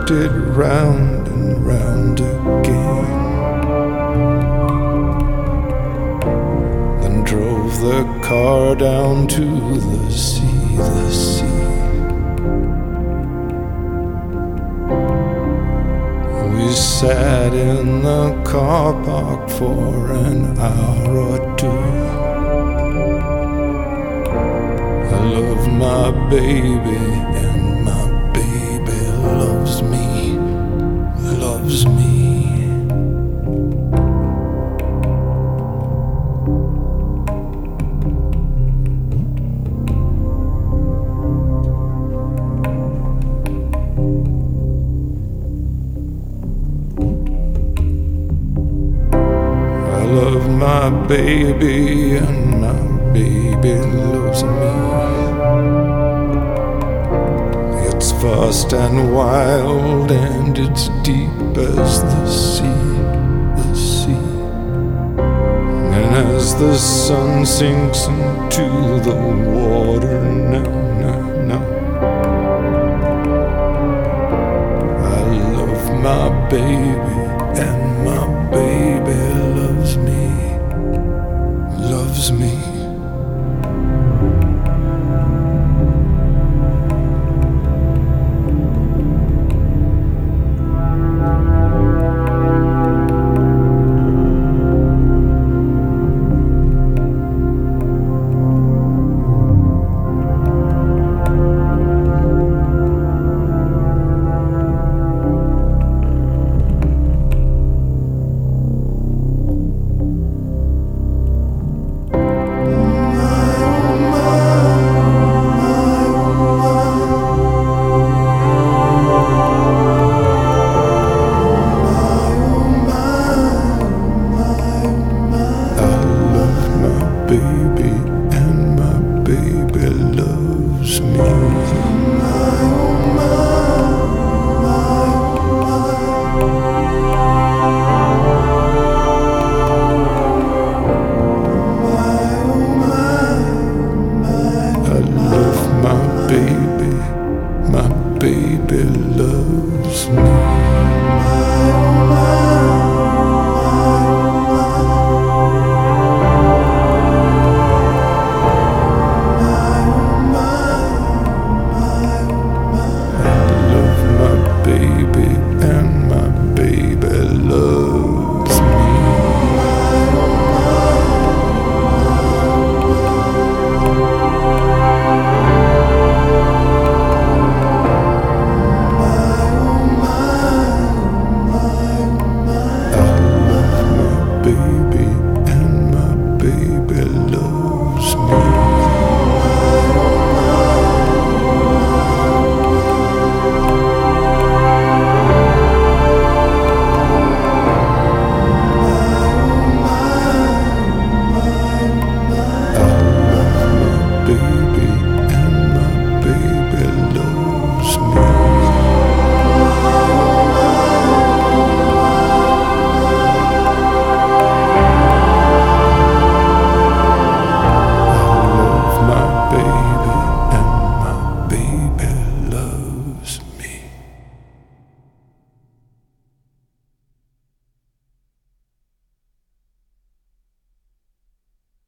circled it round and round again. Then drove the car down to the sea, the sea. We sat in the car park for an hour or two. I love my baby and my baby loves me, loves me. I love my baby and my baby loves me. It's fast and wild and it's deep as the sea, the sea. And as the sun sinks into the water now, now, now, I love my baby and my baby loves me, loves me.